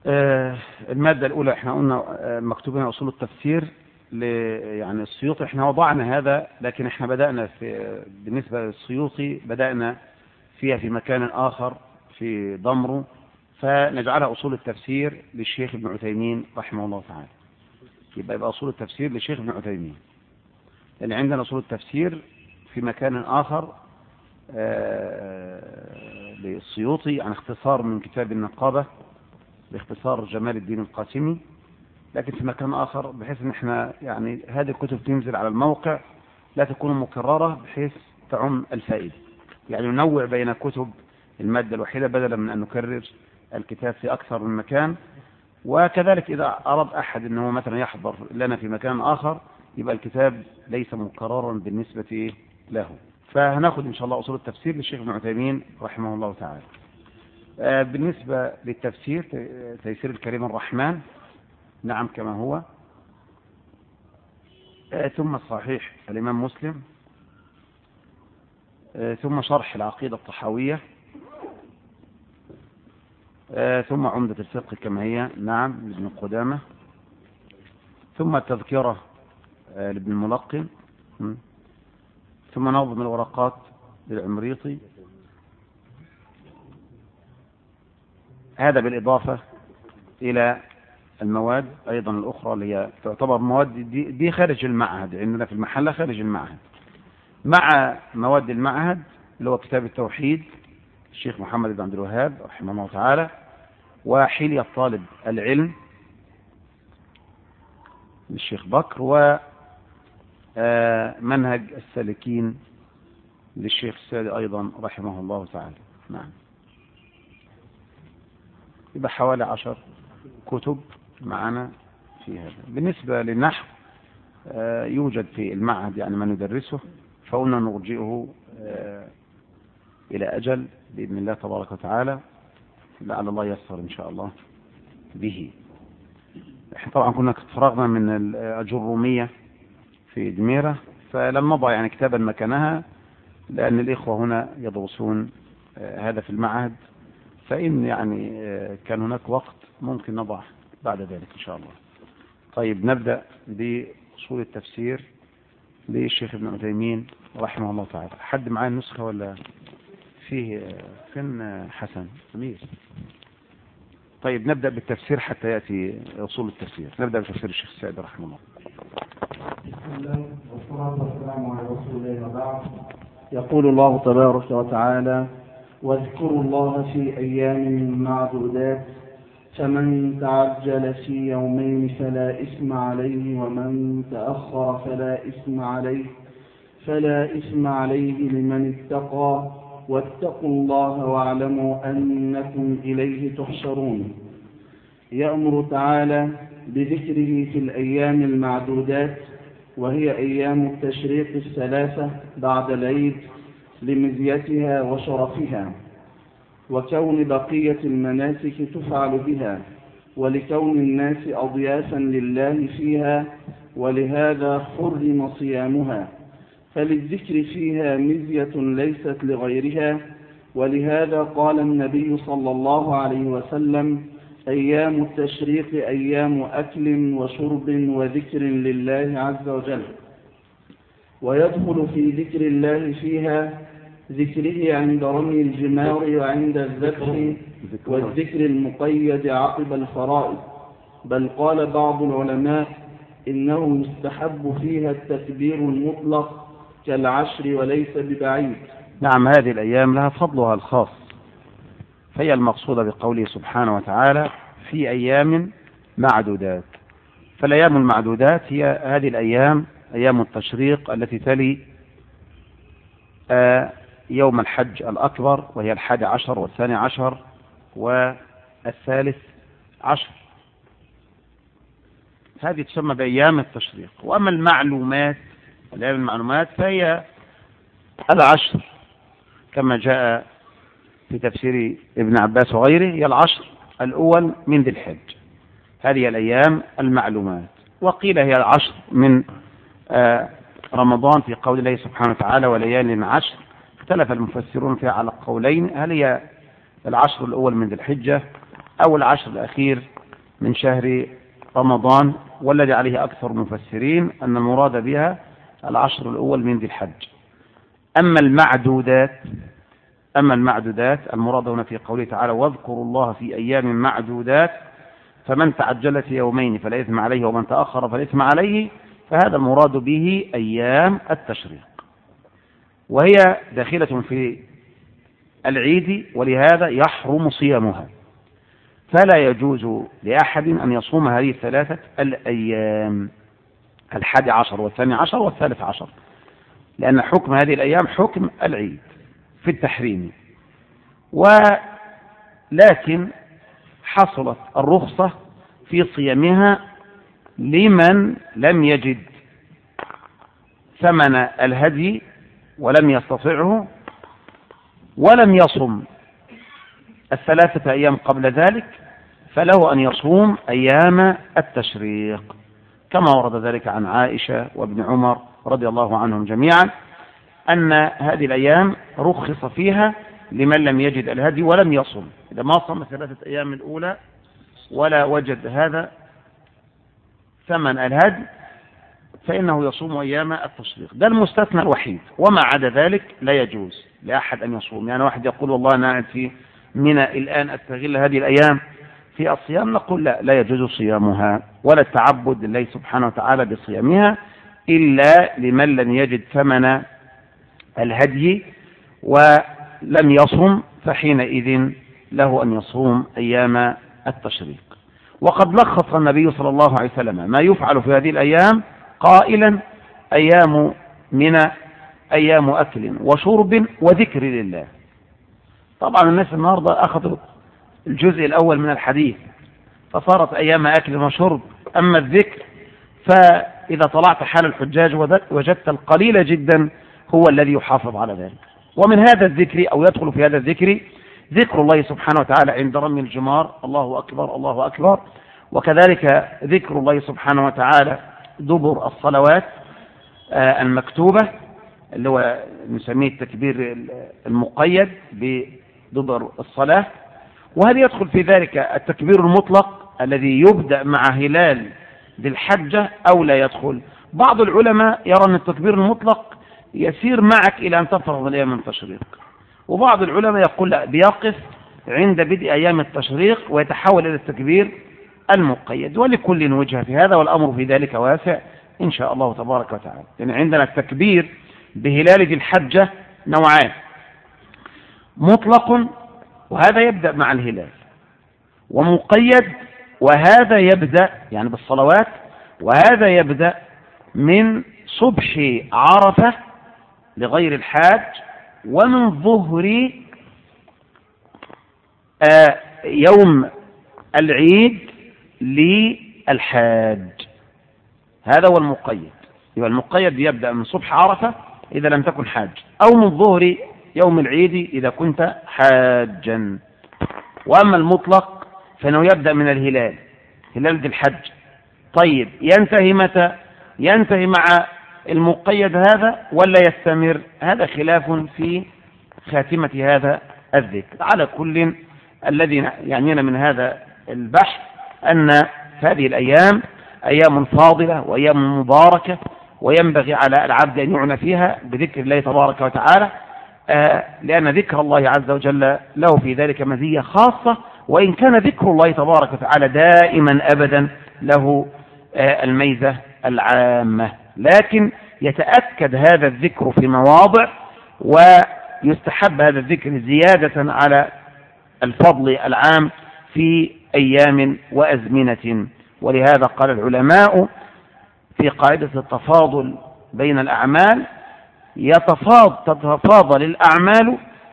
المادة الأولى احنا قلنا مكتوبين أصول التفسير يعني السيوطي، احنا وضعنا هذا، لكن احنا بدأنا بالنسبة للسيوطي بدأنا فيها في مكان آخر في ضمره، فنجعلها أصول التفسير للشيخ ابن عثيمين رحمه الله تعالى. يبقى أصول التفسير للشيخ ابن عثيمين، لأن عندنا أصول التفسير في مكان آخر للسيوطي عن اختصار من كتاب النقابة باختصار جمال الدين القاسمي، لكن في مكان آخر بحيث ان احنا يعني هذه الكتب تنزل على الموقع لا تكون مكررة بحيث تعم الفائدة، يعني ننوع بين كتب المادة الوحيدة بدلا من أن نكرر الكتاب في أكثر من مكان. وكذلك إذا أراد أحد أنه مثلا يحضر لنا في مكان آخر يبقى الكتاب ليس مكررا بالنسبة له. فهناخد إن شاء الله أصول التفسير للشيخ ابن عثيمين رحمه الله تعالى. بالنسبة للتفسير تيسير الكريم الرحمن، نعم كما هو، ثم صحيح الإمام مسلم، ثم شرح العقيدة الطحاوية، ثم عمدة الفقه كما هي، نعم لابن قدامة، ثم التذكرة لابن الملقن، ثم نظم الورقات للعمريطي. هذا بالإضافة إلى المواد أيضا الأخرى اللي هي تعتبر مواد دي خارج المعهد، عندنا في المحلة خارج المعهد، مع مواد المعهد اللي هو كتاب التوحيد الشيخ محمد بن عبد الوهاب رحمه الله تعالى، وحلية طالب العلم للشيخ بكر، ومنهج السالكين للشيخ السادي أيضا رحمه الله تعالى. نعم، يبقى حوالي 10 كتب معنا في هذا. بالنسبة للنحو يوجد في المعهد يعني ما ندرسه، فقلنا نرجئه إلى أجل بإذن الله تبارك وتعالى، لعل الله ييسر إن شاء الله به. احنا طبعا كنا فرغنا من الجرومية في دميرة، فلم نضع يعني كتابا مكانها، لأن الإخوة هنا يدرسون هذا في المعهد، فإن يعني كان هناك وقت ممكن نضع بعد ذلك إن شاء الله. طيب نبدأ بأصول التفسير للشيخ ابن عثيمين رحمه الله تعالى. حد معاه النسخة ولا فيه؟ فين حسن أمير؟ طيب نبدأ بالتفسير حتى يأتي أصول التفسير. نبدأ بتفسير الشيخ السعدي رحمه الله. بسم الله والصلاة والسلام على رسول الله وبعد. يقول الله تبارك وتعالى: واذكروا الله في أيام معدودات، فمن تعجل في يومين فلا إثم عليه، ومن تأخر فلا إثم عليه لمن اتقى، واتقوا الله واعلموا أنكم إليه تحشرون. يأمر تعالى بذكره في الأيام المعدودات، وهي أيام التشريق الثلاثة بعد العيد لمزيتها وشرفها، وكون بقية المناسك تفعل بها، ولكون الناس أضيافا لله فيها، ولهذا حرم صيامها، فللذكر فيها مزية ليست لغيرها. ولهذا قال النبي صلى الله عليه وسلم: أيام التشريق أيام أكل وشرب وذكر لله عز وجل. ويدخل في ذكر الله فيها ذكره عند رمي الجمار وعند الذبح، والذكر المقيد عقب الفرائض. بل قال بعض العلماء إنه يستحب فيها التكبير المطلق كالعشر وليس ببعيد. نعم، هذه الأيام لها فضلها الخاص، فهي المقصودة بقوله سبحانه وتعالى في أيام معدودات. فالأيام المعدودات هي هذه الأيام، أيام التشريق التي تلي يوم الحج الأكبر، وهي 11 و12 و13. هذه تسمى بأيام التشريق. وأما المعلومات، الأيام المعلومات فهي 10 كما جاء في تفسير ابن عباس وغيره، هي 10 الأول من ذي الحج، هذه الأيام المعلومات. وقيل هي 10 من رمضان في قول الله سبحانه وتعالى وليال 10. اختلف المفسرون فيها على قولين: هل هي 10 الأول من ذي الحجة أو 10 الأخير من شهر رمضان، والذي عليه أكثر المفسرين أن المراد بها العشر الأول من ذي الحج. أما المعدودات المراد هنا في قوله تعالى واذكروا الله في أيام معدودات فمن تعجل في يومين فلا إثم عليه ومن تأخر فلا إثم عليه، فهذا المراد به أيام التشريق، وهي داخلة في العيد، ولهذا يحرم صيامها، فلا يجوز لأحد أن يصوم هذه الثلاثة الأيام 11 و12 و13، لأن حكم هذه الأيام حكم العيد في التحريم. ولكن حصلت الرخصة في صيامها لمن لم يجد ثمن الهدي ولم يستطعه ولم يصم الثلاثة أيام قبل ذلك، فله أن يصوم أيام التشريق، كما ورد ذلك عن عائشة وابن عمر رضي الله عنهم جميعا أن هذه الأيام رخص فيها لمن لم يجد الهدي ولم يصم. إذا ما صم 3 أيام الأولى ولا وجد هذا ثمن الهدي فإنه يصوم أيام التشريق، ده المستثنى الوحيد، وما عدا ذلك لا يجوز لأحد أن يصوم. يعني واحد يقول والله أنا قاعد في منى الآن أستغل هذه الأيام في الصيام، نقول لا يجوز صيامها ولا التعبد لله سبحانه وتعالى بصيامها إلا لمن لم يجد ثمن الهدي ولم يصم، فحينئذ له أن يصوم أيام التشريق. وقد لخص النبي صلى الله عليه وسلم ما يفعل في هذه الأيام قائلا أيام منى أيام أكل وشرب وذكر لله. طبعا الناس النهاردة أخذوا الجزء الأول من الحديث فصارت أيام أكل وشرب، أما الذكر فإذا طلعت حال الحجاج وجدت القليل جدا هو الذي يحافظ على ذلك. ومن هذا الذكر أو يدخل في هذا الذكر ذكر الله سبحانه وتعالى عند رمي الجمار، الله أكبر الله أكبر، وكذلك ذكر الله سبحانه وتعالى دبر الصلوات المكتوبة اللي هو نسميه التكبير المقيد بدبر الصلاة، وهل يدخل في ذلك التكبير المطلق الذي يبدأ مع هلال ذي الحجة أو لا يدخل؟ بعض العلماء يرى أن التكبير المطلق يسير معك إلى أن تفرغ الأيام من التشريق، وبعض العلماء يقول لا، بيقف عند بدء أيام التشريق ويتحول إلى التكبير المقيد، ولكل وجهة في هذا، والأمر في ذلك واسع إن شاء الله تبارك وتعالى. يعني عندنا التكبير بهلال ذي الحجة نوعان، مطلق وهذا يبدأ مع الهلال، ومقيد وهذا يبدأ يعني بالصلوات، وهذا يبدأ من صبح عرفة لغير الحاج ومن ظهر يوم العيد للحاج، هذا هو المقيد. يبقى المقيد يبدأ من صبح عرفة إذا لم تكن حاج، أو من ظهر يوم العيد إذا كنت حاجا. وأما المطلق فإنه يبدأ من الهلال، هلال ذي الحج. طيب ينتهي متى؟ ينتهي مع المقيد هذا ولا يستمر؟ هذا خلاف في خاتمة هذا الذكر. على كل الذي يعنينا من هذا البحث أن هذه الأيام أيام فاضلة وأيام مباركة، وينبغي على العبد أن يعنى فيها بذكر الله تبارك وتعالى، لأن ذكر الله عز وجل له في ذلك مزية خاصة، وإن كان ذكر الله تبارك وتعالى دائما أبدا له الميزة العامة، لكن يتأكد هذا الذكر في مواضع، ويستحب هذا الذكر زيادة على الفضل العام في أيام وأزمنة. ولهذا قال العلماء في قاعدة التفاضل بين الأعمال تتفاضل الأعمال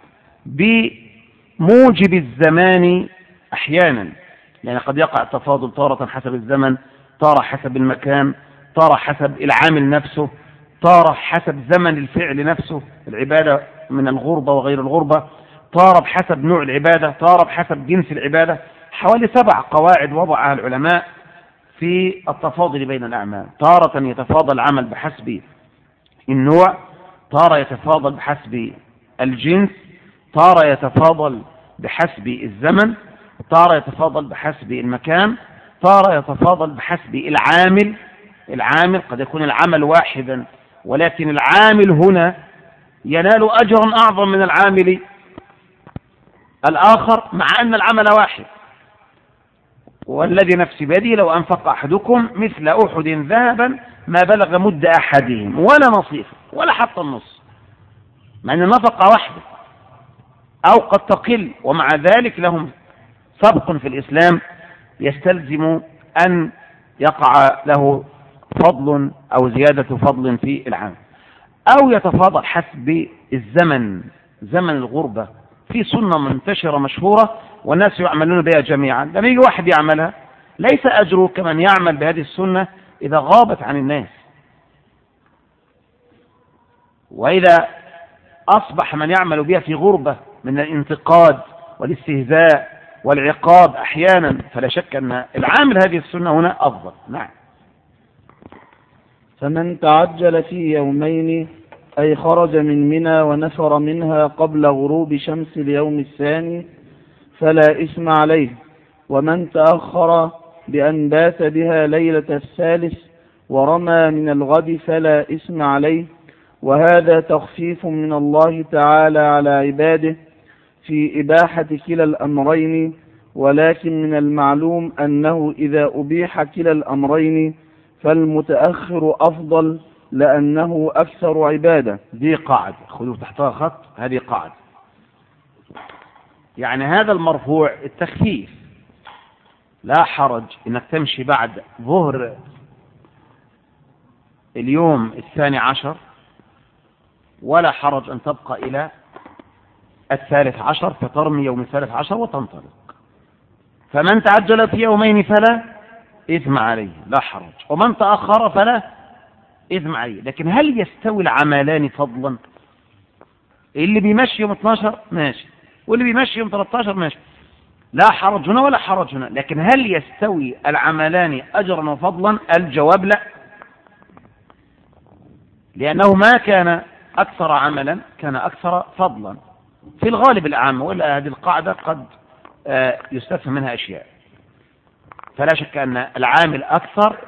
بموجب الزمان أحيانا، يعني قد يقع التفاضل تارة حسب الزمن، تارة حسب المكان، تارة حسب العامل نفسه، تارة حسب زمن الفعل نفسه، العبادة من الغربة وغير الغربة، تارة بحسب نوع العبادة، تارة بحسب جنس العبادة. حوالي 7 قواعد وضعها العلماء في التفاضل بين الأعمال. تارة يتفاضل العمل بحسب النوع، تارة يتفاضل بحسب الجنس، تارة يتفاضل بحسب الزمن، تارة يتفاضل بحسب المكان، صار يتفاضل بحسب العامل قد يكون العمل واحدا، ولكن العامل هنا ينال أجرا أعظم من العامل الآخر مع أن العمل واحد. والذي نفسي بيده لو أنفق أحدكم مثل أحد ذهبا ما بلغ مد أحدهم ولا نصيف ولا حتى النص، مع أن النفقة واحدة أو قد تقل، ومع ذلك لهم سبق في الإسلام يستلزم أن يقع له فضل أو زيادة فضل في العام، أو يتفاضل حسب الزمن، زمن الغربة. في سنة منتشرة مشهورة والناس يعملون بها جميعا، لما يجي واحد يعملها ليس أجره كمن يعمل بهذه السنة إذا غابت عن الناس. وإذا أصبح من يعمل بها في غربة من الانتقاد والاستهزاء والعقاب أحيانا، فلا شك أن العامل هذه السنة هنا أفضل. نعم. فمن تعجل في يومين أي خرج من منى ونفر منها قبل غروب شمس اليوم الثاني فلا إثم عليه، ومن تأخر بأن بات بها ليلة الثالث ورمى من الغد فلا إثم عليه. وهذا تخفيف من الله تعالى على عباده في إباحة كلا الأمرين، ولكن من المعلوم أنه إذا أبيح كلا الأمرين فالمتأخر أفضل لأنه أكثر عبادة. دي قاعدة خذوا تحتها خط، هذه قاعدة. يعني هذا المرفوع التخفيف، لا حرج إنك تمشي بعد ظهر اليوم 12 ولا حرج أن تبقى إلى 13 فترمي يوم 13 وتنطلق. فمن تعجل في يومين فلا إثم عليه، لا حرج، ومن تأخر فلا إثم عليه. لكن هل يستوي العملان فضلا؟ اللي بيمشي يوم 12 ماشي، واللي بيمشي يوم 13 ماشي، لا حرج هنا ولا حرج هنا. لكن هل يستوي العملان أجرا وفضلا؟ الجواب لا، لأنه ما كان أكثر عملا كان أكثر فضلا في الغالب العام، ولا هذه القاعدة قد يستفهم منها أشياء. فلا شك أن العامل أكثر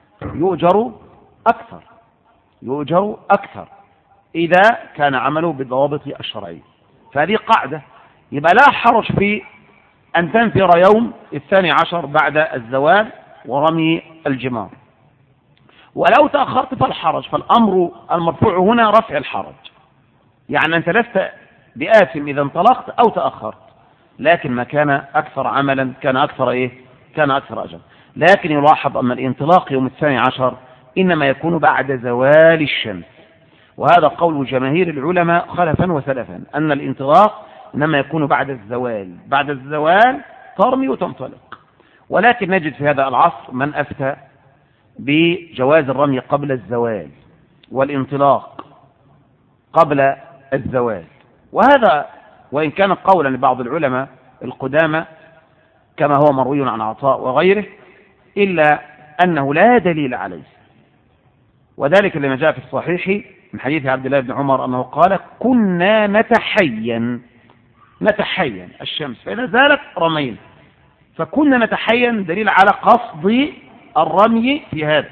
يؤجر أكثر إذا كان عمله بالضوابط الشرعية. فهذه قاعدة. يبقى لا حرج في أن تنفر يوم 12 بعد الزوال ورمي الجمار، ولو تأخرت فالحرج. فالأمر المرفوع هنا رفع الحرج، يعني أنت لست بآثم إذا انطلقت أو تأخرت، لكن ما كان أكثر عملا كان أكثر كان أكثر أجر. لكن يلاحظ أن الانطلاق يوم 12 إنما يكون بعد زوال الشمس، وهذا قول جماهير العلماء خلفا وسلفا أن الانطلاق إنما يكون بعد الزوال ترمي وتنطلق. ولكن نجد في هذا العصر من أفتى بجواز الرمي قبل الزوال والانطلاق قبل الزوال، وهذا وإن كان قولا لبعض العلماء القدامى كما هو مروي عن عطاء وغيره، إلا أنه لا دليل عليه. وذلك لما جاء في الصحيح من حديث عبد الله بن عمر أنه قال: كنا نتحين الشمس فإذا زالت رمينا. فكنا نتحين دليل على قصد الرمي في هذا،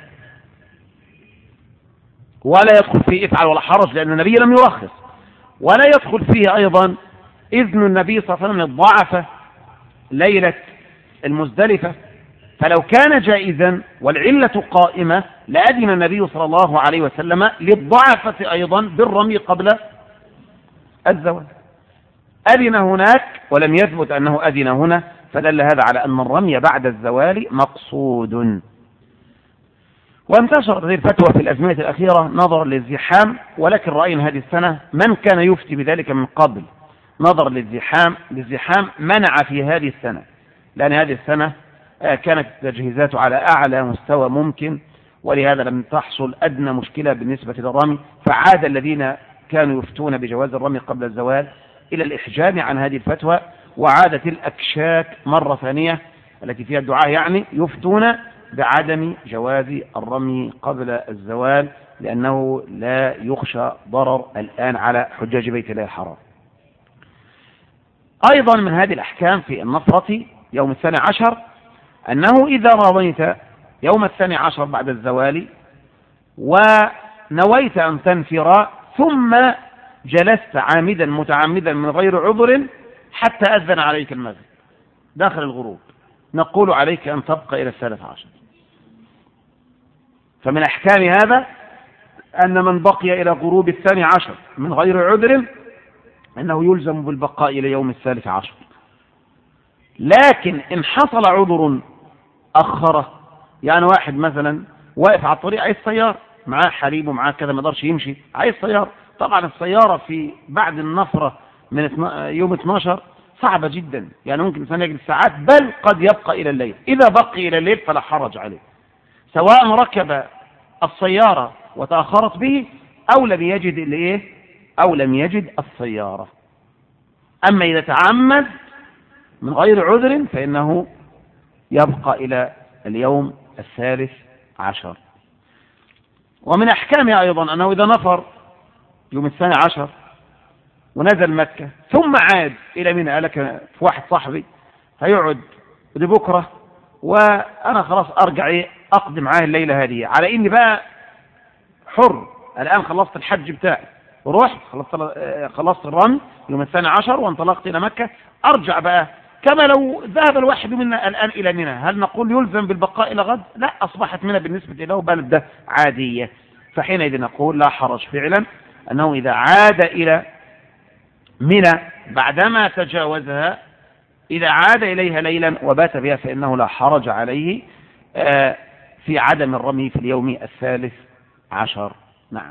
ولا يدخل فيه افعل ولا حرج لأن النبي لم يرخص، ولا يدخل فيه أيضا إذن النبي صلى الله عليه وسلم للضعفة ليلة المزدلفة. فلو كان جائزا والعلة قائمة لأذن النبي صلى الله عليه وسلم للضعفة أيضا بالرمي قبل الزوال. أذن هناك ولم يثبت أنه أذن هنا، فدل هذا على أن الرمي بعد الزوال مقصود. وانتشرت هذه الفتوى في الأزمنة الأخيرة نظرا للزحام، ولكن رأينا هذه السنة من كان يفتي بذلك من قبل نظرا للزحام منع في هذه السنة، لأن هذه السنة كانت التجهيزات على أعلى مستوى ممكن، ولهذا لم تحصل أدنى مشكلة بالنسبة للرمي. فعاد الذين كانوا يفتون بجواز الرمي قبل الزوال إلى الإحجام عن هذه الفتوى، وعادت الأكشاك مرة ثانية التي فيها الدعاء يعني يفتون بعدم جواز الرمي قبل الزوال، لأنه لا يخشى ضرر الآن على حجاج بيت الله الحرام. أيضا من هذه الأحكام في النفرة يوم 12 أنه إذا رميت يوم 12 بعد الزوال ونويت أن تنفر ثم جلست عامدا متعمدا من غير عذر حتى أذن عليك المغرب داخل الغروب، نقول عليك أن تبقى إلى 13. فمن أحكام هذا أن من بقي إلى غروب 12 من غير عذر أنه يلزم بالبقاء إلى يوم 13. لكن إن حصل عذر أخره، يعني واحد مثلا واقف على الطريق عايز سيارة، معاه حليب ومعاه كذا ما يقدرش يمشي، عايز سيارة. طبعا السيارة في بعد النفرة من يوم 12 صعبة جدا، يعني ممكن الإنسان يجلس ساعات بل قد يبقى إلى الليل. إذا بقي إلى الليل فلا حرج عليه، سواء ركب السيارة وتأخرت به أو لم يجد الإيه أو لم يجد السيارة. أما إذا تعمد من غير عذر فإنه يبقى إلى اليوم 13. ومن أحكامه أيضا أنه إذا نفر يوم 12 ونزل مكة ثم عاد إلى منى، قال لك في واحد صاحبي هيقعد لبكرة وأنا خلاص أرجع أقضي معاه الليلة هذه، على إني بقى حر الآن خلصت الحج بتاعي ورحت خلصت الرمي يوم 12 وانطلقت إلى مكة، أرجع بقى كما لو ذهب الواحد منا الآن إلى منى. هل نقول يلزم بالبقاء إلى غد؟ لا، أصبحت منى بالنسبة له بلدة عادية، فحينئذ نقول لا حرج فعلا أنه إذا عاد إلى منى بعدما تجاوزها، إذا عاد إليها ليلا وبات بها فإنه لا حرج عليه في عدم الرمي في اليوم 13. نعم.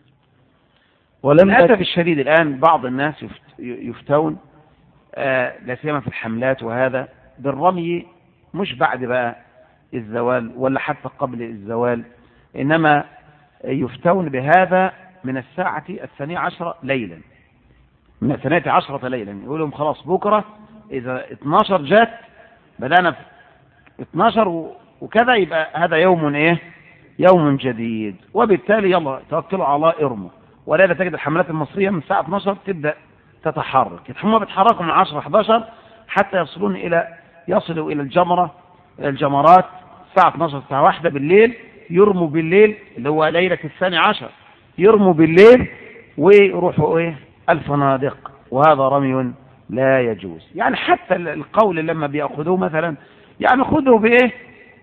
وللأسف الشديد الآن بعض الناس يفتون لا سيما في الحملات وهذا بالرمي مش بعد بقى الزوال ولا حتى قبل الزوال، إنما يفتون بهذا من الساعة 12 ليلا، من 12 ليلا، يقولهم خلاص بكرة إذا 12 جات بدأنا في 12 وكذا يبقى هذا يوم إيه؟ يوم جديد، وبالتالي يلا توكلوا على الله ارموا. ولا تجد الحملات المصرية من الساعة 12 تبدأ تتحرك، هم بيتحركوا من 10 11 حتى يصلوا إلى الجمرات الساعة 12 الساعة 1 بالليل، يرموا بالليل اللي هو ليلة 12 يرموا بالليل ويروحوا إيه؟ الفنادق، وهذا رمي لا يجوز. يعني حتى القول لما بيأخذوه مثلا يعني خذوا بإيه؟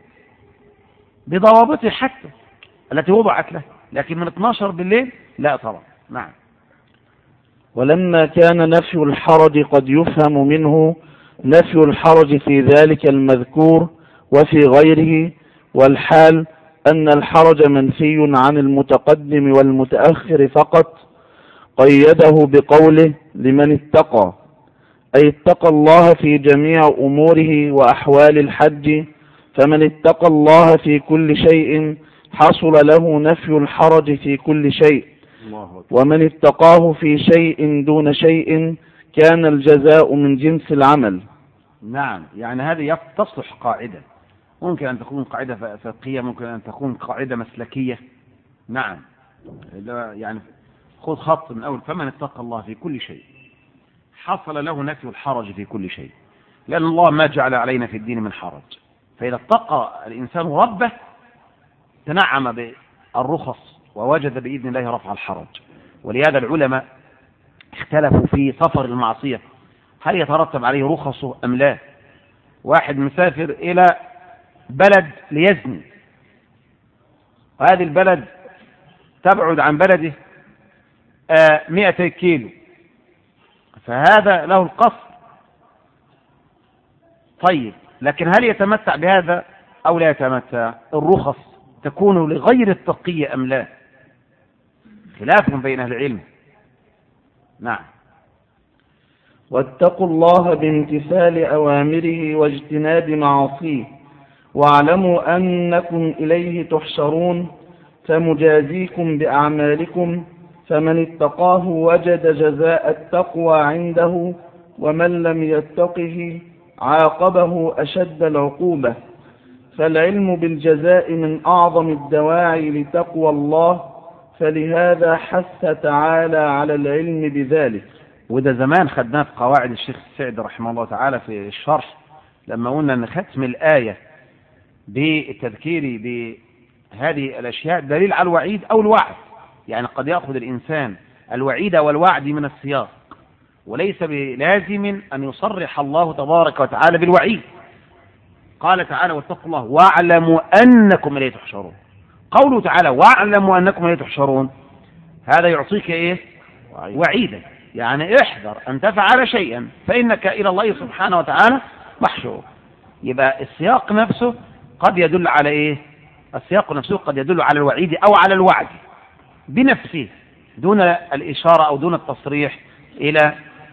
بضوابطه حتى التي وضعت له، لكن من 12 بالليل لا طبعا. نعم. ولما كان نفي الحرج قد يفهم منه نفي الحرج في ذلك المذكور وفي غيره، والحال أن الحرج منفي عن المتقدم والمتأخر فقط، قيده بقوله لمن اتقى، أي اتقى الله في جميع أموره وأحوال الحج، فمن اتقى الله في كل شيء حصل له نفي الحرج في كل شيء، ومن اتقاه في شيء دون شيء كان الجزاء من جنس العمل. نعم، يعني هذه تصلح قاعدة، ممكن أن تكون قاعدة فقهية، ممكن أن تكون قاعدة مسلكية. نعم، يعني خذ خط من أول، فمن اتقى الله في كل شيء حصل له نفي الحرج في كل شيء، لأن الله ما جعل علينا في الدين من حرج. فإذا اتقى الإنسان ربه تنعم بالرخص ووجد بإذن الله رفع الحرج. ولهذا العلماء اختلفوا في سفر المعصية، هل يترتب عليه رخصه أم لا؟ واحد مسافر إلى بلد ليزني، وهذه البلد تبعد عن بلده 200 كيلو، فهذا له القصر. طيب، لكن هل يتمتع بهذا أو لا يتمتع؟ الرخص تكون لغير التقي أم لا؟ خلاف بين أهل العلم. نعم. واتقوا الله بامتثال أوامره واجتناب معاصيه، واعلموا أنكم إليه تحشرون، فمجازيكم بأعمالكم، فمن اتقاه وجد جزاء التقوى عنده، ومن لم يتقه عاقبه أشد العقوبة. فالعلم بالجزاء من أعظم الدواعي لتقوى الله، فلهذا حث تعالى على العلم بذلك. وده زمان خدناه في قواعد الشيخ السعدي رحمه الله تعالى في الشرح، لما قلنا أن ختم الآية بالتذكير بهذه الأشياء دليل على الوعيد أو الوعد. يعني قد يأخذ الإنسان الوعيد والوعد من السياق، وليس بلازم أن يصرح الله تبارك وتعالى بالوعيد. قال تعالى واتقوا الله واعلموا أنكم إليه تحشرون. قوله تعالى واعلموا أنكم إليه تحشرون هذا يعطيك إيه؟ وعيدا، يعني احذر أن تفعل شيئا فإنك إلى الله سبحانه وتعالى محشور. يبقى السياق نفسه قد يدل على إيه؟ السياق نفسه قد يدل على الوعيد أو على الوعد بنفسه دون الإشارة أو دون التصريح إلى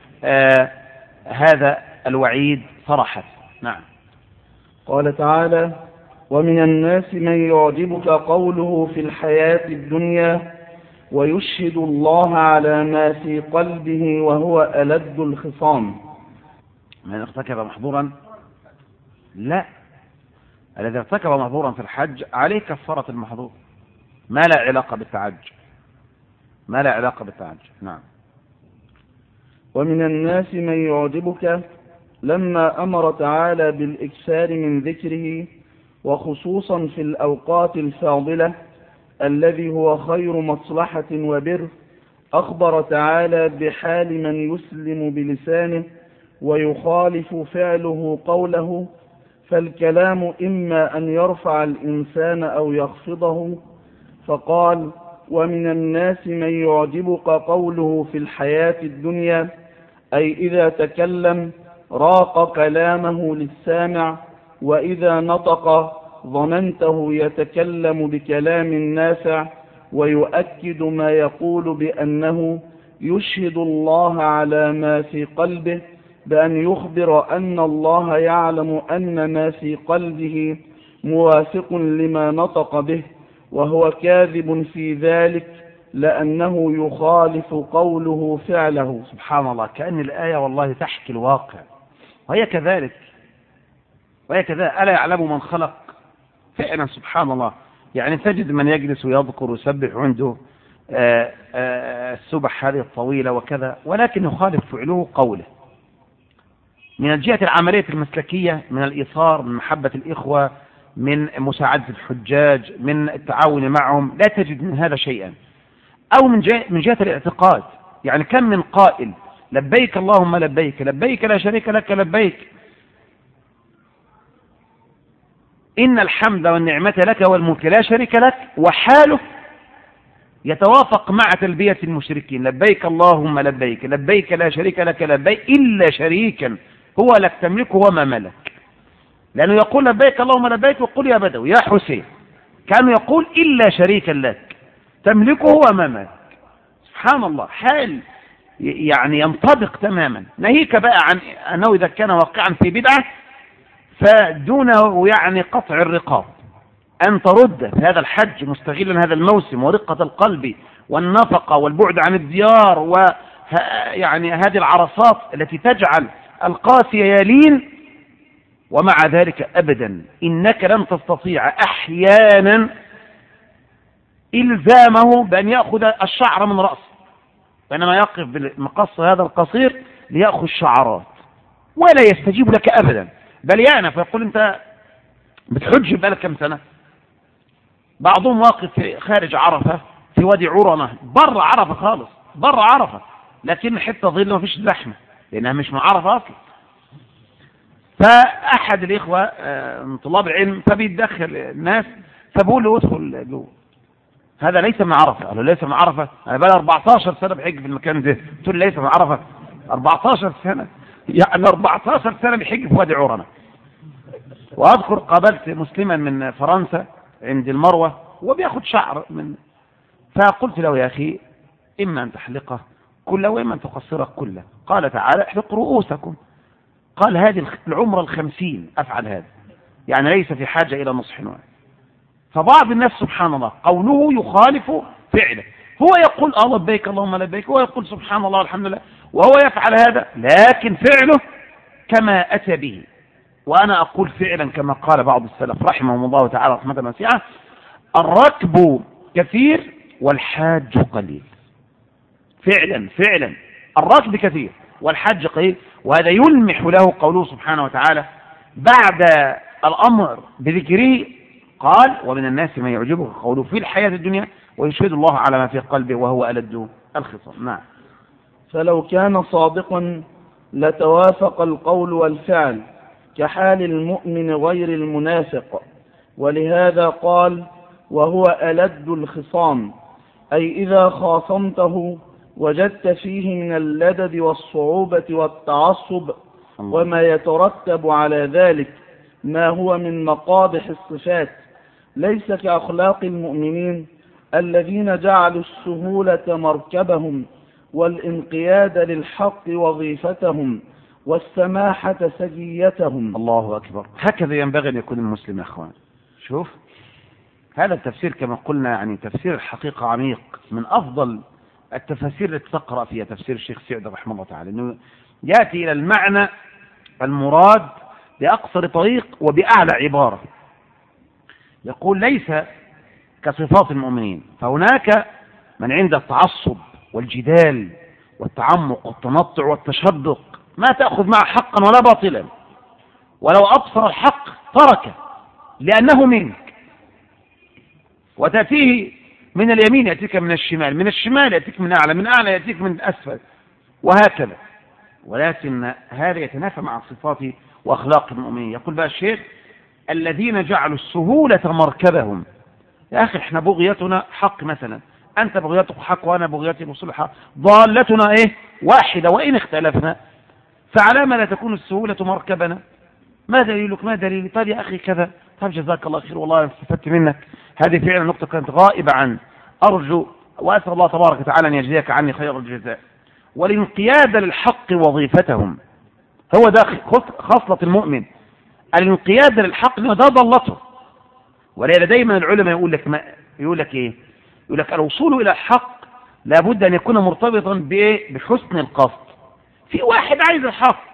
هذا الوعيد صراحة. نعم. قال تعالى ومن الناس من يعجبك قوله في الحياة الدنيا ويشهد الله على ما في قلبه وهو ألد الخصام. من ارتكب محظورا؟ لا، الذي ارتكب محظورا في الحج عليه كفارة المحظور، ما لا علاقة بالتعجل، ما لا علاقة بالتعجل. نعم. ومن الناس من يعجبك لما أمر تعالى بالإكثار من ذكره وخصوصا في الأوقات الفاضلة الذي هو خير مصلحة وبر، أخبر تعالى بحال من يسلم بلسانه ويخالف فعله قوله، فالكلام إما أن يرفع الإنسان أو يخفضه، فقال ومن الناس من يعجبك قوله في الحياة الدنيا، أي إذا تكلم راق كلامه للسامع، وإذا نطق ظننته يتكلم بكلام نافع، ويؤكد ما يقول بأنه يشهد الله على ما في قلبه، بأن يخبر أن الله يعلم أن ما في قلبه موافق لما نطق به، وهو كاذب في ذلك لأنه يخالف قوله فعله. سبحان الله، كأن الآية والله تحكي الواقع، وهي كذلك وهي كذلك. ألا يعلم من خلق؟ فعلا سبحان الله. يعني تجد من يجلس ويذكر ويسبح عنده السبح هذه الطويلة وكذا، ولكن يخالف فعله قوله. من الجهة العملية المسلكية، من الإيثار، من محبة الإخوة، من مساعدة الحجاج، من التعاون معهم، لا تجد من هذا شيئا. أو من جهة الاعتقاد، يعني كم من قائل لبيك اللهم لبيك، لبيك لا شريك لك لبيك، إن الحمد والنعمة لك والملك لا شريك لك، وحاله يتوافق مع تلبية المشركين، لبيك اللهم لبيك، لبيك لا شريك لك لبيك إلا شريكا هو لك تملكه وما ملك. لأنه يقول لبيك اللهم لبيك، وقل يا بدوي يا حسين، كانوا يقول إلا شريكا لك تملكه وما ملك. سبحان الله، حال يعني ينطبق تماما. ناهيك بقى عن أنه إذا كان واقعا في بدعة فدونه يعني قطع الرقاب، أن ترد في هذا الحج مستغلا هذا الموسم ورقة القلب والنفقة والبعد عن الديار ويعني هذه العرصات التي تجعل القاسي يلين، ومع ذلك أبدا إنك لن تستطيع أحيانا إلزامه بأن يأخذ الشعر من رأسه، بينما يقف بالمقص هذا القصير ليأخذ شعرات ولا يستجيب لك أبدا، بل يعنى فيقول أنت بتحج بقالك كم سنة؟ بعضهم واقف في خارج عرفة في وادي عرنة، بر عرفة خالص، بر عرفة، لكن حتى ظل ما فيش زحمة لأنها مش مع عرفة أصلا. فأحد الإخوة من طلاب العلم فبيتدخل الناس، فبقول له ادخل جوه، هذا ليس من عرفة. قال له ليس من عرفة؟ أنا بقى 14 سنة بحج في المكان ده. قلت له ليس من عرفة؟ 14 سنة، يعني 14 سنة بحج في وادي عرنة. وأذكر قابلت مسلما من فرنسا عند المروة وبياخد شعر من، فقلت له يا أخي إما أن تحلقه كله وإما أن تقصره كله. قال تعالى احلقوا رؤوسكم. قال هذه العمر 50 أفعل هذا، يعني ليس في حاجة إلى نصح واحد. فبعض الناس سبحان الله قوله يخالف فعله، هو يقول لبيك اللهم لبيك، هو يقول سبحان الله والحمد لله، وهو يفعل هذا، لكن فعله كما أتى به. وأنا أقول فعلا كما قال بعض السلف رحمهم الله تعالى رحمة واسعة: الركب كثير والحاج قليل. فعلا الركب كثير والحاج قليل. وهذا يلمح له قوله سبحانه وتعالى بعد الأمر بذكره قال ومن الناس من يعجبه قوله في الحياة الدنيا ويشهد الله على ما في قلبه وهو ألد الخصام. نعم. فلو كان صادقا لتوافق القول والفعل كحال المؤمن غير المنافق، ولهذا قال وهو ألد الخصام، أي إذا خاصمته وجدت فيه من اللدد والصعوبة والتعصب وما يترتب على ذلك ما هو من مقابح الصفات، ليس كأخلاق المؤمنين الذين جعلوا السهولة مركبهم والانقياد للحق وظيفتهم والسماحة سجيتهم. الله أكبر. هكذا ينبغي أن يكون المسلم يا أخوان. شوف هذا التفسير كما قلنا يعني تفسير الحقيقة عميق، من أفضل التفاسير التي تقرأ فيها تفسير الشيخ سعد رحمه الله تعالى، أنه يأتي إلى المعنى المراد بأقصر طريق وبأعلى عبارة. يقول ليس كصفات المؤمنين، فهناك من عند التعصب والجدال والتعمق والتنطع والتشدق ما تأخذ معه حقا ولا باطلا، ولو أبصر الحق تركه لأنه منك، وتأتيه من اليمين يأتيك من الشمال، من الشمال يأتيك من أعلى، من أعلى يأتيك من أسفل، وهكذا. ولكن هذا يتنافى مع صفات وأخلاق المؤمنين. يقول بقى الشيخ الذين جعلوا السهولة مركبهم. يا أخي احنا بغيتنا حق مثلا، أنت بغيتك حق وأنا بغيتي وصول حق، ضالتنا إيه واحدة وإن اختلفنا، فعلى ما لا تكون السهولة مركبنا؟ ما دليلك؟ ما دليلي؟ طيب يا أخي كذا، طيب جزاك الله خير والله استفدت منك، هذه فعلا نقطة كانت غائبة عن، أرجو وأسأل الله تبارك وتعالى أن يجزيك عني خير الجزاء. والانقياد للحق وظيفتهم، هو ده خصلة المؤمن، الانقياد للحق، ده ضلته. ولذا دايما العلماء يقول لك إيه؟ يقول لك الوصول إلى الحق لابد أن يكون مرتبطا بإيه؟ بحسن القصد. في واحد عايز الحق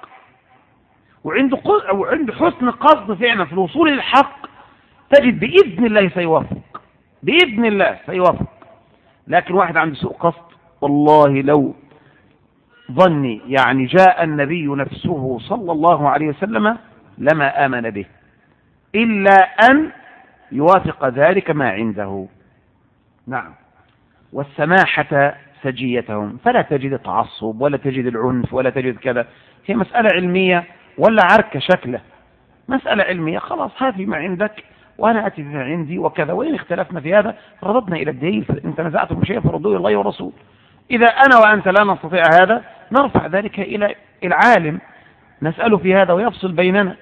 وعنده حسن قصد فعلا في الوصول إلى الحق، تجد بإذن الله سيوافق، بإذن الله سيوافق. لكن واحد عنده سوء قصد، والله لو ظني يعني جاء النبي نفسه صلى الله عليه وسلم لما آمن به إلا أن يوافق ذلك ما عنده. نعم. والسماحة سجيتهم، فلا تجد التعصب ولا تجد العنف ولا تجد كذا، هي مسألة علمية ولا عركة شكله، مسألة علمية، خلاص هذه ما عندك وأنا أتي بما عندي وكذا، وإن اختلفنا في هذا رددنا إلى الدليل، إن تنازعتم بشيء فردوه إلى الله والرسول. إذا أنا وأنت لا نستطيع هذا نرفع ذلك إلى العالم نسأله في هذا ويفصل بيننا،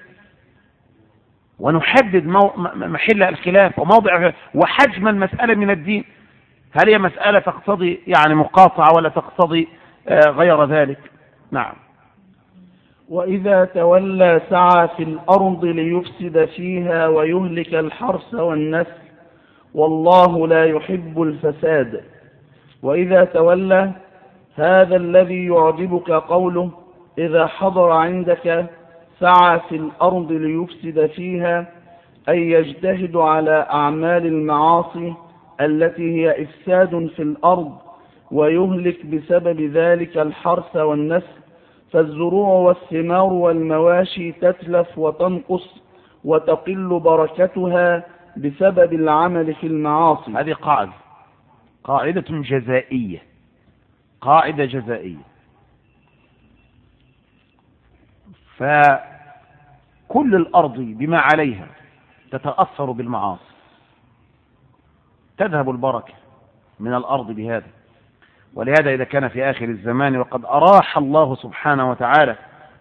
ونحدد محل الخلاف وموضع وحجم المسألة من الدين، هل هي مسألة تقتضي يعني مقاطعة ولا تقتضي غير ذلك. نعم. وإذا تولى سعى في الأرض ليفسد فيها ويهلك الحرث والنسل والله لا يحب الفساد. وإذا تولى هذا الذي يعجبك قوله إذا حضر عندك سعى في الأرض ليفسد فيها، أي يجتهد على أعمال المعاصي التي هي إفساد في الأرض ويهلك بسبب ذلك الحرث والنسل، فالزروع والثمار والمواشي تتلف وتنقص وتقل بركتها بسبب العمل في المعاصي. هذه قاعدة جزائية، قاعدة جزائية. فكل الأرض بما عليها تتأثر بالمعاصي، تذهب البركة من الأرض بهذا. ولهذا إذا كان في آخر الزمان وقد أراح الله سبحانه وتعالى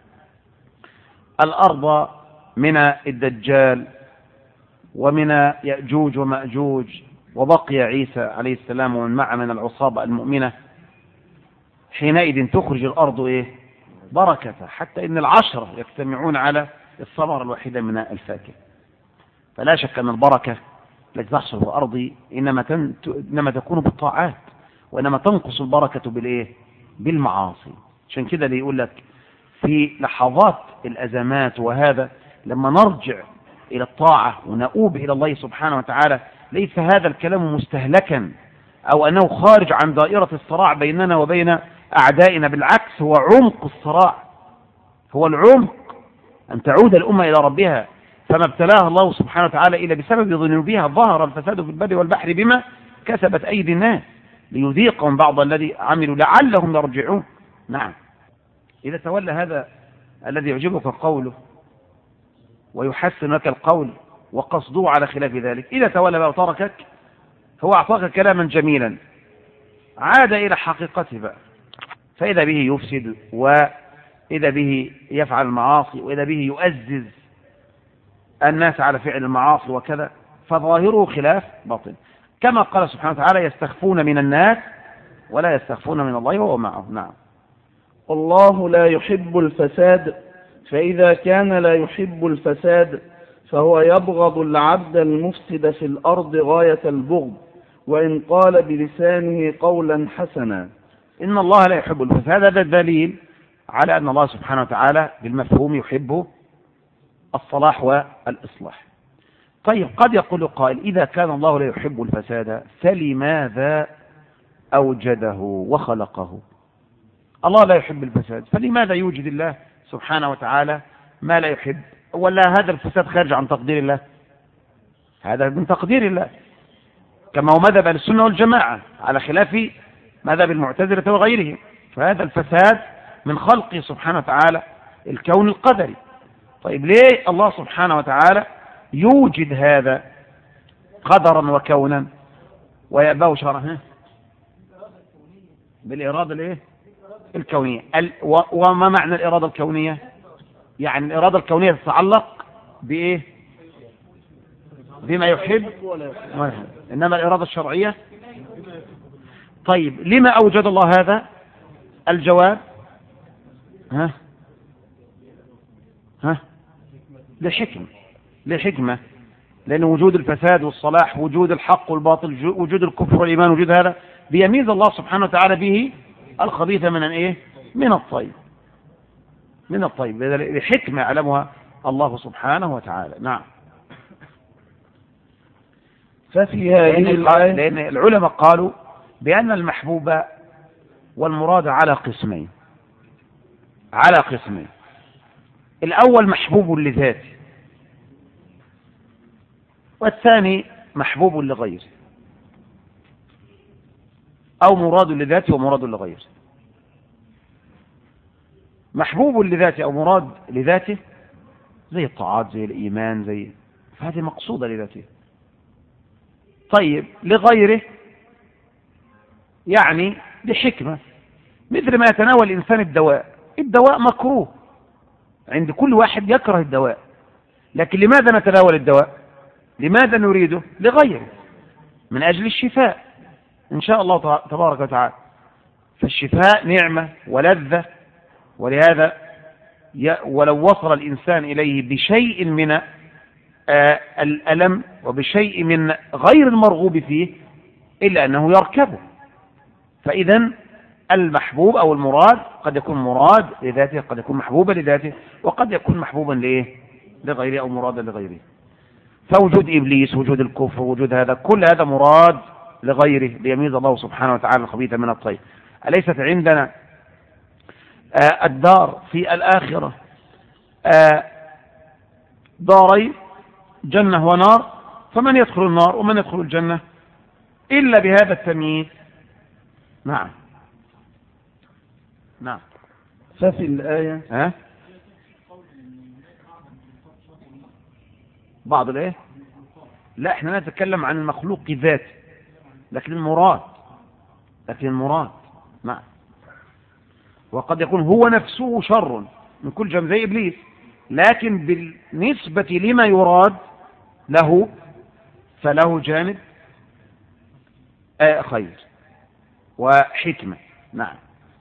الأرض من الدجال ومن يأجوج ومأجوج، وبقي عيسى عليه السلام ومن معه من العصابة المؤمنة، حينئذ تخرج الأرض إيه؟ بركة، حتى إن العشرة يجتمعون على الثمرة الوحيدة من الفاكهة. فلا شك أن البركة التي تحصل في الأرض إنما تكون بالطاعات، وإنما تنقص البركة بالإيه؟ بالمعاصي. عشان كده اللي يقول لك في لحظات الأزمات وهذا لما نرجع إلى الطاعة ونؤوب إلى الله سبحانه وتعالى، ليس هذا الكلام مستهلكا أو أنه خارج عن دائرة الصراع بيننا وبين أعدائنا، بالعكس هو عمق الصراع، هو العمق أن تعود الأمة إلى ربها. فما ابتلاها الله سبحانه وتعالى إلا بسبب ذنوبها ظهر الفساد في البر والبحر بما كسبت أيدي الناس ليذيقهم بعض الذي عملوا لعلهم يرجعون. نعم. إذا تولى هذا الذي يعجبك قوله ويحسن لك القول وقصده على خلاف ذلك، إذا تولى بقى وتركك، هو أعطاك كلاما جميلا، عاد إلى حقيقته بقى، فإذا به يفسد، وإذا به يفعل المعاصي، وإذا به يؤزز الناس على فعل المعاصي وكذا، فظاهره خلاف باطن، كما قال سبحانه وتعالى: يستخفون من الناس ولا يستخفون من الله وهو معهم. نعم. الله لا يحب الفساد، فإذا كان لا يحب الفساد فهو يبغض العبد المفسد في الأرض غاية البغض، وإن قال بلسانه قولا حسنا. إن الله لا يحب الفساد، هذا دليل على أن الله سبحانه وتعالى بالمفهوم يحب الصلاح والإصلاح. طيب، قد يقول قائل: إذا كان الله لا يحب الفساد فلماذا أوجده وخلقه؟ الله لا يحب الفساد، فلماذا يوجد الله سبحانه وتعالى ما لا يحب؟ ولا هذا الفساد خارج عن تقدير الله؟ هذا من تقدير الله، كما هو مذهب أهل السنة والجماعة على خلاف مذهب المعتزلة وغيرهم. فهذا الفساد من خلقه سبحانه وتعالى الكون القدري. طيب، ليه الله سبحانه وتعالى يوجد هذا قدرا وكونا ويأباه شرعا؟ بالإرادة الايه؟ الكونية. وما معنى الإرادة الكونية؟ يعني الإرادة الكونية تتعلق بإيه؟ بما يحب، إنما الإرادة الشرعية. طيب، لما أوجد الله هذا؟ الجواب: لحكمة، لأن وجود الفساد والصلاح، وجود الحق والباطل، وجود الكفر والإيمان، وجود هذا بيميز الله سبحانه وتعالى به الخبيث من الايه؟ من الطيب، لحكمة يعلمها الله سبحانه وتعالى. نعم. ففي هذه الآية، لأن العلماء قالوا بأن المحبوب والمراد على قسمين. الأول محبوب لذاته، والثاني محبوب لغيره، أو مراد لذاته ومراد لغيره. محبوب لذاته أو مراد لذاته زي الطاعات، زي الإيمان، فهذه مقصودة لذاته. طيب، لغيره يعني لحكمة، مثل ما يتناول الإنسان الدواء مكروه عند كل واحد، يكره الدواء، لكن لماذا نتناول الدواء؟ لماذا نريده؟ لغيره، من أجل الشفاء إن شاء الله تبارك وتعالى. فالشفاء نعمة ولذة، ولهذا ولو وصل الإنسان إليه بشيء من الألم وبشيء من غير المرغوب فيه إلا أنه يركبه. فإذا المحبوب أو المراد قد يكون مراد لذاته، قد يكون محبوبا لذاته، وقد يكون محبوبا لغيره أو مرادا لغيره. فوجود إبليس، وجود الكفر، وجود هذا، كل هذا مراد لغيره ليميز الله سبحانه وتعالى الخبيث من الطيب. أليست عندنا الدار في الآخرة دارين، جنة ونار، فمن يدخل النار ومن يدخل الجنة إلا بهذا التمييز. نعم. ففي الآية بعض الايه؟ لا، احنا نتكلم عن المخلوق ذاته، لكن المراد. نعم. وقد يكون هو نفسه شر من كل جانب زي إبليس، لكن بالنسبة لما يراد له فله جانب خير وحكمة. نعم.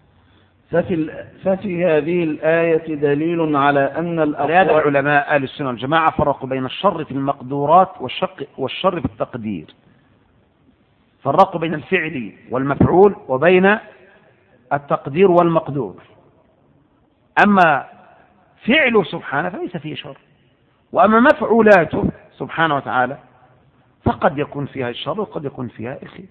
ففي هذه الآية دليل على أن هذا علماء أهل السنة والجماعة فرقوا بين الشر في المقدورات والشر في التقدير. فرقوا بين الفعل والمفعول وبين التقدير والمقدور. أما فعله سبحانه فليس فيه شر، وأما مفعولاته سبحانه وتعالى فقد يكون فيها الشر وقد يكون فيها الخير.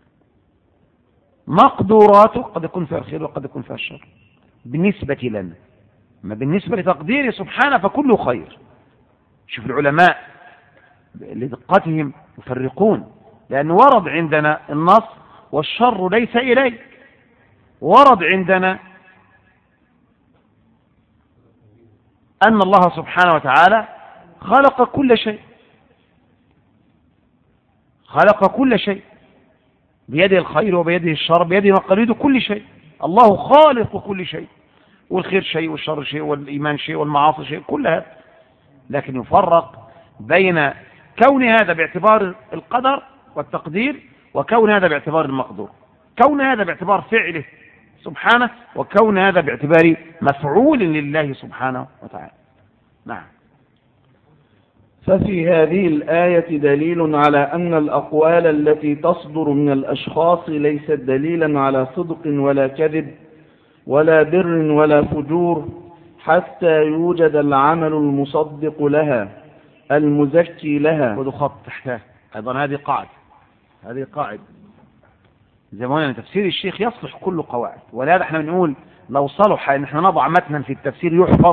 مقدوراته قد يكون فيها الخير وقد يكون فيها الشر بالنسبة لنا، ما بالنسبة لتقديره سبحانه فكله خير. شوف العلماء لدقتهم يفرقون، لأن ورد عندنا النص والشر ليس إليك، ورد عندنا أن الله سبحانه وتعالى خلق كل شيء، خلق كل شيء بيده الخير وبيده الشر، بيده مقاليد كل شيء. الله خالق كل شيء، والخير شيء والشر شيء والإيمان شيء والمعاصي شيء، كل هذا. لكن يفرق بين كون هذا باعتبار القدر والتقدير، وكون هذا باعتبار المقدور، كون هذا باعتبار فعله سبحانه، وكون هذا باعتبار مفعول لله سبحانه وتعالى. نعم. ففي هذه الآية دليل على أن الأقوال التي تصدر من الأشخاص ليست دليلا على صدق ولا كذب ولا بر ولا فجور، حتى يوجد العمل المصدق لها المزكي لها. خذوا خط تحتها أيضا، هذه قاعدة زي ما قلنا، تفسير الشيخ يصلح كل قواعد، ولهذا احنا بنقول لو صلح ان احنا نضع متنا في التفسير يحفظ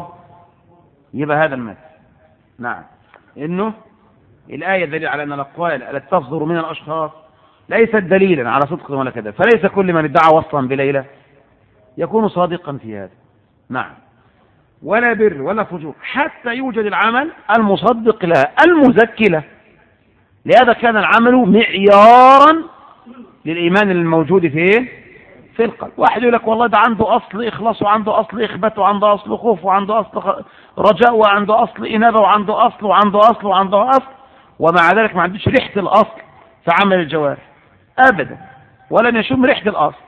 يبقى هذا المتن. نعم، انه الآية دليل على ان الأقوال التي تصدر من الأشخاص ليست دليلا على صدق ولا كذب، فليس كل من ادعى وصلا بليلة يكون صادقا في هذا. نعم، ولا بر ولا فجور حتى يوجد العمل المصدق لها المزكي له. لهذا كان العمل معيارا للإيمان الموجود في القلب. واحد يقول لك والله ده عنده أصل إخلاص، وعنده أصل إخبات، وعنده أصل خوف، وعنده أصل رجاء، وعنده أصل إنابة، وعنده أصل وعنده أصل وعنده أصل، ومع ذلك ما عندوش ريحة الأصل في عمل الجوارح أبدا، ولن يشم ريحة الأصل.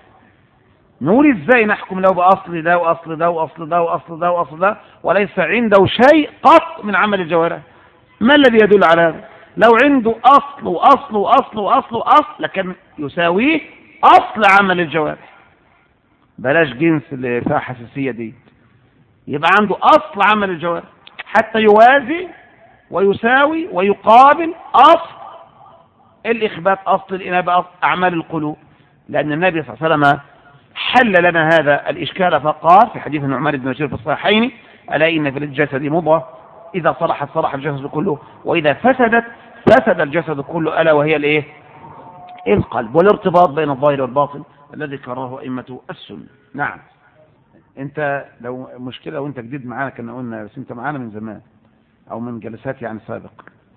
نقول إزاي نحكم له بأصل ده وأصل ده وأصل ده وأصل ده وأصل ده وليس عنده شيء قط من عمل الجوارح؟ ما الذي يدل على هذا؟ لو عنده أصل وأصل وأصل وأصل وأصل لكن يساويه أصل عمل الجوارح. بلاش جنس اللي فيها حساسية دي، يبقى عنده أصل عمل الجوارح حتى يوازي ويساوي ويقابل أصل الإخبات، أصل الإنابة، أصل أعمال القلوب. لأن النبي صلى الله عليه وسلم حل لنا هذا الإشكال فقال في حديث النعمان بن بشير في الصحيحين: ألا إن في الجسد مضغة إذا صلحت صلح الجسد كله، وإذا فسدت فسد الجسد كله، ألا وهي الإيه؟ القلب. والارتباط بين الظاهر والباطن الذي كرره أئمة السنة. نعم. أنت لو مشكلة وأنت جديد معانا كنا قلنا، بس أنت معانا من زمان أو من جلسات يعني سابق.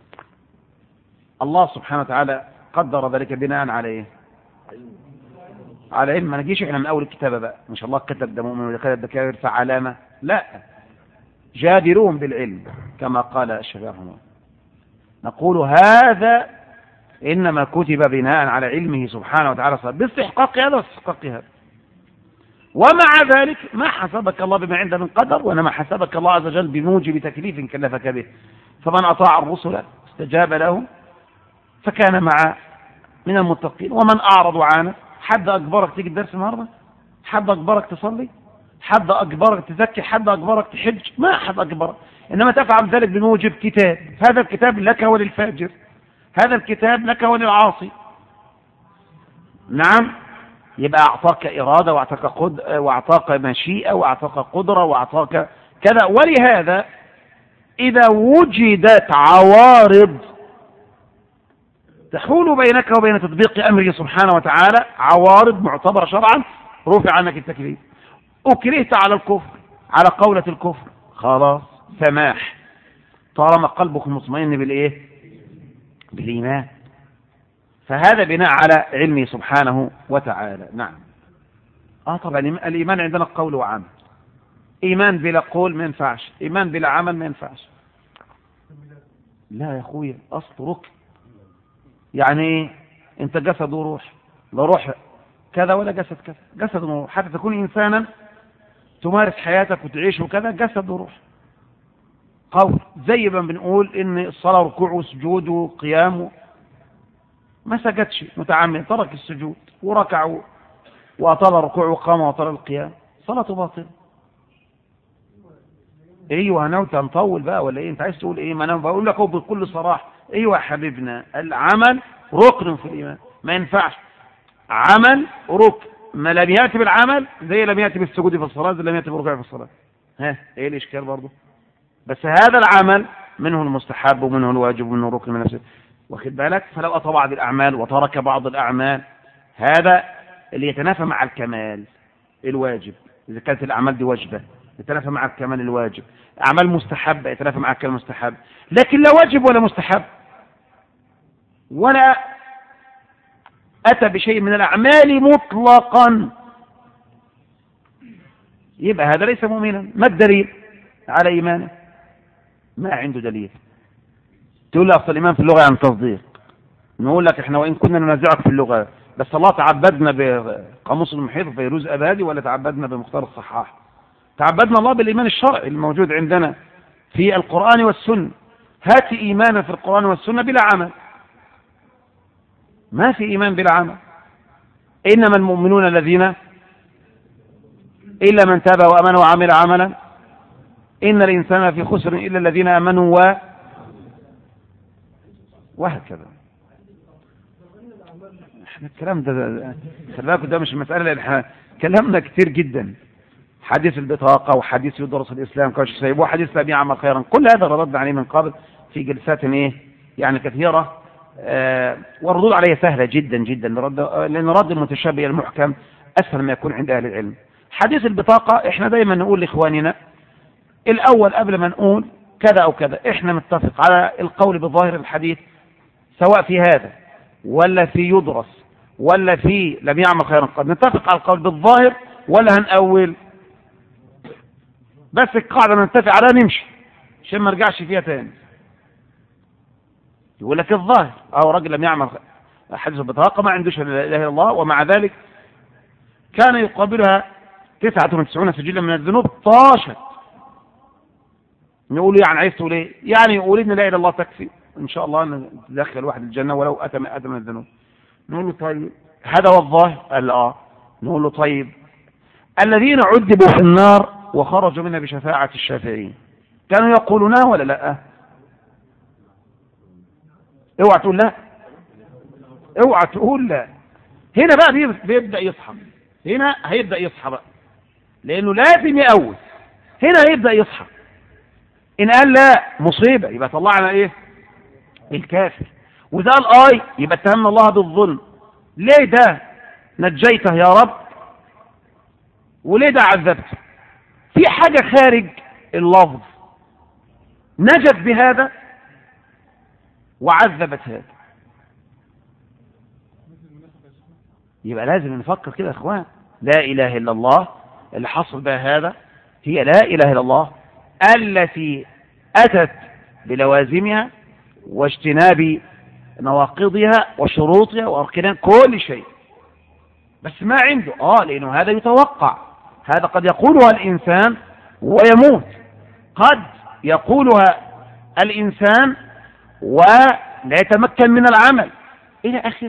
الله سبحانه وتعالى قدر ذلك بناء على إيه؟ على علم. ما نجيش احنا من أول الكتابة بقى ما شاء الله كتب ده مؤمن وكتب ده كافر فعلامة، لا، جادرون بالعلم كما قال الشيخ رحمه الله. نقول هذا إنما كتب بناء على علمه سبحانه وتعالى باستحقاق هذا واستحقاق هذا. ومع ذلك ما حسبك الله بما عنده من قدر، وإنما حسبك الله عز وجل بموجب تكليف كلفك به. فمن أطاع الرسل استجاب له فكان مع من المتقين، ومن أعرض عنه. حد أجبرك تيجي الدرس النهارده؟ حد أجبرك تصلي؟ حد أجبرك تزكي؟ حد أجبرك تحج؟ ما حد أجبرك، إنما تفعل ذلك بموجب كتاب. هذا الكتاب لك وللفاجر، هذا الكتاب لك وللعاصي. نعم. يبقى أعطاك إرادة وأعطاك مشيئة وأعطاك قدرة وأعطاك كذا. ولهذا إذا وجدت عوارض تحول بينك وبين تطبيق أمره سبحانه وتعالى، عوارض معتبرة شرعا، رفع عنك التكليف. أكرهت على الكفر، على قولة الكفر، خلاص سماح طالما قلبك مطمئن بالإيه؟ بالإيمان. فهذا بناء على علمه سبحانه وتعالى. نعم. طبعا الإيمان عندنا قول وعمل. إيمان بلا قول ما ينفعش، إيمان بلا عمل ما ينفعش. لا يا أخويا، أصل ركن. يعني أنت جسد وروح، لا روح كذا ولا جسد كذا، جسد وروح. حتى تكون إنسانا تمارس حياتك وتعيش وكذا، جسد وروح. قول زي ما بنقول إن الصلاة ركوع وسجود وقيام، ما سجدش متعمد، ترك السجود وركع وأطال الركوع وقام وأطال القيام، صلاته باطلة. ايوه نوت نطول بقى ولا ايه؟ انت عايز تقول ايه؟ ما انا بقول لك بكل صراحه. ايوه يا حبيبنا، العمل ركن في الايمان، ما ينفعش عمل ركن ما لم ياتي بالعمل زي لم ياتي بالسجود في الصلاه، زي لم ياتي بالركوع في الصلاه. ايه الاشكال برضه؟ بس هذا العمل منه المستحب ومنه الواجب ومنه الركن من نفسه، واخد بالك؟ فلو أتى بعض الأعمال وترك بعض الأعمال هذا اللي يتنافى مع الكمال الواجب، إذا كانت الأعمال دي واجبة يتنافى مع الكمال الواجب، أعمال مستحبة يتنافى مع الكمال المستحب، لكن لا واجب ولا مستحب ولا أتى بشيء من الأعمال مطلقا، يبقى هذا ليس مؤمنا. ما الدليل على إيمانه؟ ما عنده دليل. تقول له أصل الإيمان في اللغة يعني تصديق، نقول لك إحنا وإن كنا ننازعك في اللغة، بس الله تعبدنا بقاموس المحيط وفيروز أبادي ولا تعبدنا بمختار الصحاح؟ تعبدنا الله بالإيمان الشرعي الموجود عندنا في القرآن والسنة. هات إيمانا في القرآن والسنة بلا عمل، ما في إيمان بلا عمل. إنما المؤمنون الذين إلا من تاب وأمن وعمل عملا إن الإنسان في خسر إلا الذين آمنوا وهكذا. احنا الكلام ده خلي بالكم ده مش مسألة، لأن احنا كلامنا كتير جدا، حديث البطاقة وحديث يدرس الإسلام كاش سيب وحديث لا يعمل خيرا، كل هذا ردنا عليه من قبل في جلسات يعني كثيرة، والردود عليه سهلة جدا جدا، لأن رد المتشابه المحكم أسهل ما يكون عند أهل العلم. حديث البطاقة احنا دايما نقول لإخواننا الأول قبل ما نقول كذا أو كذا، احنا نتفق على القول بظاهر الحديث سواء في هذا ولا في يدرس ولا في لم يعمل خيرا قد، نتفق على القول بالظاهر ولا هنأول؟ بس القاعدة نتفق عليها نمشي عشان ما نرجعش فيها تاني. يقول لك الظاهر راجل لم يعمل حديث البطاقة ما عندوش لا إله إلا الله، ومع ذلك كان يقابلها 99 سجلا من الذنوب طاشت. نقول يعني عايز تقول ايه؟ يعني يقول ان لا اله الا الله تكفي ان شاء الله ندخل الواحد الجنه ولو اتى من الذنوب. نقول له طيب هذا هو الظاهر؟ قال نقول له طيب الذين عذبوا في النار وخرجوا منها بشفاعة الشافعين كانوا يقولونها ولا لا؟ اوعى تقول لا، اوعى تقول لا. هنا بقى بيبدأ يصحى، هنا هيبدأ يصحى بقى، لأنه لازم يقوي. هنا هيبدأ يصحى. إن قال لا مصيبة يبقى طلعنا إيه؟ الكافر. وإذا قال يبقى اتهمنا الله بالظلم. ليه ده نجيته يا رب وليه ده عذبته؟ في حاجة خارج اللفظ نجت بهذا وعذبت هذا. يبقى لازم نفكر كده يا اخوان. لا اله الا الله اللي حصل بها هذا هي لا اله الا الله التي اتت بلوازمها واجتناب نواقضها وشروطها واركانها كل شيء، بس ما عنده لانه هذا يتوقع. هذا قد يقولها الانسان ويموت، قد يقولها الانسان ولا يتمكن من العمل الى اخره.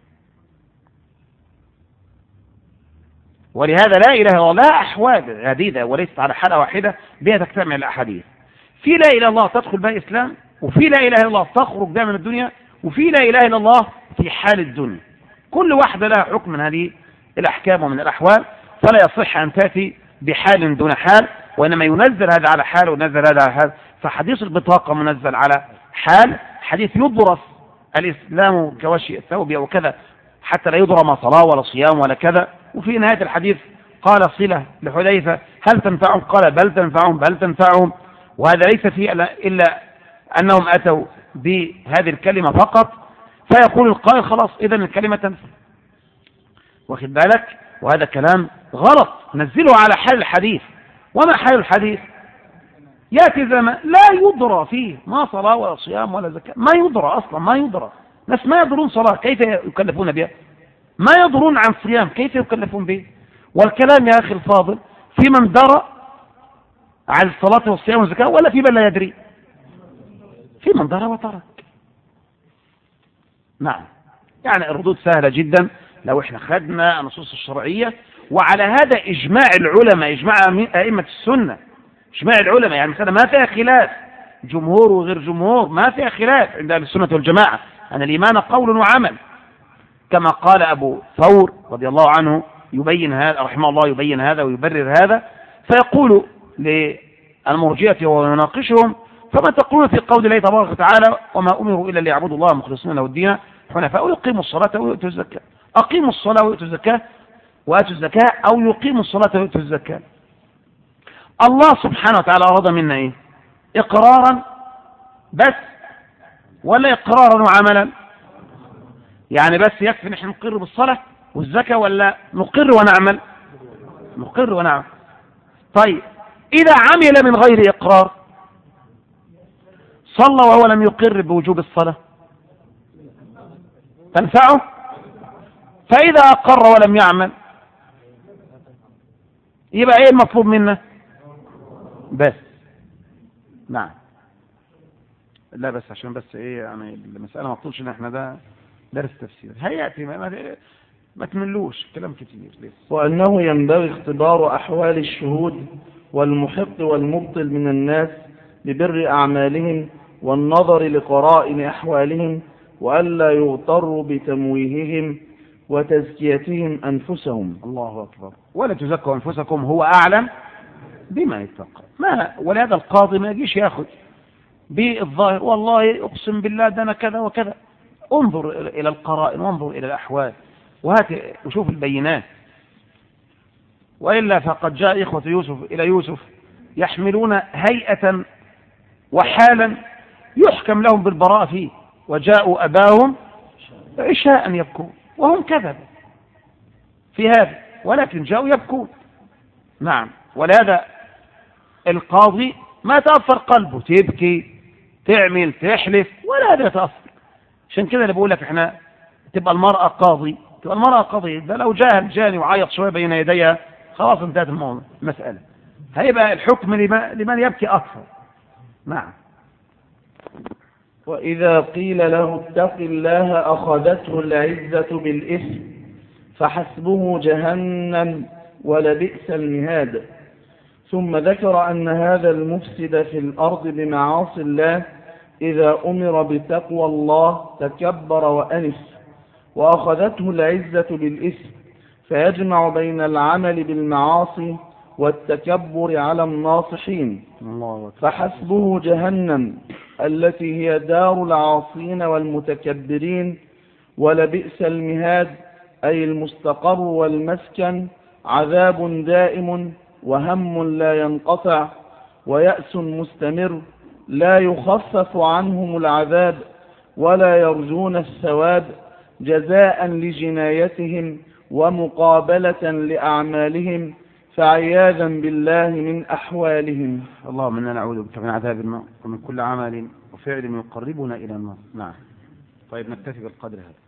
ولهذا لا اله الا الله لا احوال عديده وليست على حاله واحده بها تجتمع الاحاديث. في لا اله الا الله تدخل بها اسلام، وفي لا اله الا الله تخرج بها من الدنيا، وفي لا اله الا الله في حال الدنيا. كل واحده لها حكم من هذه الاحكام ومن الاحوال، فلا يصح ان تاتي بحال دون حال، وانما ينزل هذا على حال وينزل هذا على حال. فحديث البطاقه منزل على حال، حديث يدرس الاسلام كوشي الثوب او كذا حتى لا يدرى ما صلاه ولا صيام ولا كذا. وفي نهايه الحديث قال صله لحذيفه هل تنفعهم؟ قال بل تنفعهم. وهذا ليس فيه الا انهم اتوا بهذه الكلمه فقط، فيقول القائل خلاص اذا الكلمه تنفع. واخد بالك؟ وهذا كلام غلط، نزله على حال الحديث. وما حال الحديث؟ ياتي زمان لا يدرى فيه ما صلاه ولا صيام ولا زكاه، ما يدرى اصلا، ما يدرى. ناس ما يدرون صلاه كيف يكلفون بها، ما يدرون عن صيام كيف يكلفون به. والكلام يا اخي الفاضل في من درى عن الصلاه والصيام والزكاه ولا في من لا يدري؟ في من درى وترك. نعم، يعني الردود سهله جدا لو احنا خدنا النصوص الشرعيه. وعلى هذا اجماع العلماء، اجماع ائمه السنه، اجماع العلماء، يعني ما فيها خلاف، جمهور وغير جمهور ما فيها خلاف عند اهل السنه والجماعه ان الايمان قول وعمل، كما قال ابو ثور رضي الله عنه يبين هذا رحمه الله، يبين هذا ويبرر هذا، فيقول للمرجئه وهو يناقشهم فما تقولون في قول الله تبارك وتعالى وما أمروا إلا ليعبدوا الله مخلصين له الدين حنفاء ويقيموا الصلاة ويؤتوا الزكاة. أقيموا الصلاة وآتوا الزكاة أو يقيموا الصلاة ويؤتوا الزكاة. الله سبحانه وتعالى أراد منا إيه؟ إقرارا بس ولا إقرارا وعملا؟ يعني بس يكفي نحن نقر بالصلاة والزكاة ولا نقر ونعمل؟ نقر ونعمل. طيب إذا عمل من غير إقرار صلى وهو لم يقر بوجوب الصلاة تنفعه؟ فإذا أقر ولم يعمل يبقى إيه المطلوب منا؟ بس نعم. لا بس عشان بس إيه يعني المسألة ما تطولش إن إحنا ده درس تفسير هيأتي ما تملوش كلام كتير لسه. وأنه ينبغي اختبار أحوال الشهود والمحق والمبطل من الناس ببر أعمالهم والنظر لقرائن أحوالهم وألا يغتروا بتمويههم وتزكيتهم أنفسهم. الله أكبر. ولا تزكوا أنفسكم هو أعلم بما يتقى. ولهذا القاضي ما يجيش ياخذ بالظاهر والله أقسم بالله ده أنا كذا وكذا. انظر إلى القرائن وانظر إلى الأحوال وهات وشوف البينات. وإلا فقد جاء إخوة يوسف إلى يوسف يحملون هيئة وحالا يحكم لهم بالبراءة فيه وجاءوا أباهم عشاء يبكون وهم كذب في هذا ولكن جاءوا يبكون. نعم. ولهذا القاضي ما تأثر قلبه تبكي تعمل تحلف ولا هذا يتأثر. عشان كده اللي بقول لك احنا تبقى المرأة قاضي ده لو جاء الجاني وعيط شوية بين يديها خلاص انتهت المسألة. هيبقى الحكم لمن يبكي أكثر. نعم. وإذا قيل له اتق الله أخذته العزة بالإثم فحسبه جهنم ولبئس المهاد. ثم ذكر أن هذا المفسد في الأرض بمعاصي الله إذا أمر بتقوى الله تكبر وأنف وأخذته العزة بالإثم فيجمع بين العمل بالمعاصي والتكبر على الناصحين. فحسبه جهنم التي هي دار العاصين والمتكبرين ولبئس المهاد أي المستقر والمسكن عذاب دائم وهم لا ينقطع ويأس مستمر لا يخفف عنهم العذاب ولا يرجون الثواب جزاء لجنايتهم ومقابلة لأعمالهم فعياذا بالله من أحوالهم. اللهم إنا نعوذ بك من عذاب النار ومن كل عمل وفعل يقربنا إلى النار. نعم. طيب نكتفي بالقدر هذا.